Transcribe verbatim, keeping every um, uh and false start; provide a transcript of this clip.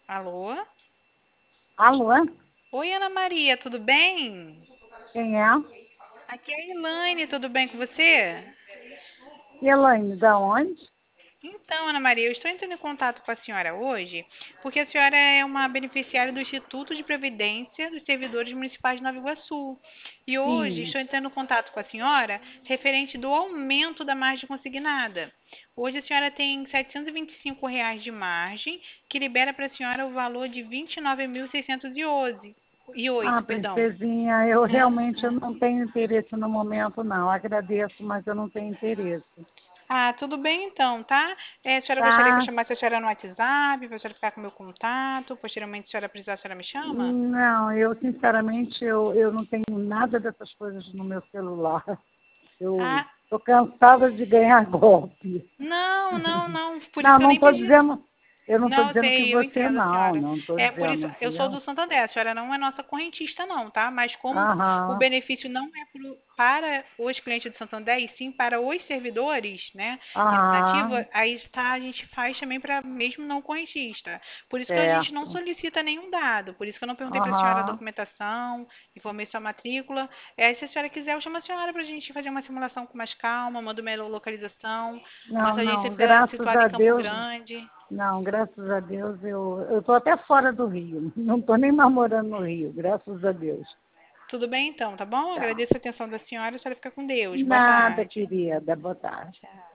Alô? Alô? Oi, Ana Maria, tudo bem? Quem é? Aqui é a Elaine, tudo bem com você? Elaine, da onde? Então, Ana Maria, eu estou entrando em contato com a senhora hoje porque a senhora é uma beneficiária do Instituto de Previdência dos Servidores Municipais de Nova Iguaçu. E hoje Sim. estou entrando em contato com a senhora referente do aumento da margem consignada. Hoje a senhora tem setecentos e vinte e cinco reais de margem, que libera para a senhora o valor de vinte e nove mil seiscentos e onze e Ah, oito, perdão. princesinha, eu realmente eu não tenho interesse no momento, não. Agradeço, mas eu não tenho interesse. Ah, tudo bem então, tá? É, a senhora gostaria que eu Tá? chamasse a senhora no WhatsApp, para a senhora ficar com o meu contato, posteriormente, se a senhora precisar, a senhora me chama? Não, eu sinceramente eu, eu não tenho nada dessas coisas no meu celular. Eu Ah, estou cansada de ganhar golpe. não, não, não, por isso Não, que eu não nem estou pedi. dizendo, eu não estou Não, eu dizendo que sei, eu você entendo a não, senhora. não estou É por isso, dizendo, eu sou entendeu? do Santander, a senhora não é nossa correntista não, tá? Mas como o Aham, benefício não é pro- para os clientes do Santander, e sim para os servidores, né, nativa, aham, aí está, a gente faz também para mesmo não correntista. Por isso que a gente não certo. solicita nenhum dado, por isso que eu não perguntei para a senhora a Aham. documentação, informei sua matrícula. É, se a senhora quiser, eu chamo a senhora para a gente fazer uma simulação com mais calma, mando uma localização. Não, Nossa agência não, fica graças situada em a Campo Deus, Grande. não, graças a Deus eu eu estou até fora do Rio, não estou nem mais morando no Rio, graças a Deus. Tudo bem então, tá bom? Tá. Agradeço a atenção da senhora, a senhora fica com Deus. Boa Nada, tarde. querida, boa tarde. Tchau.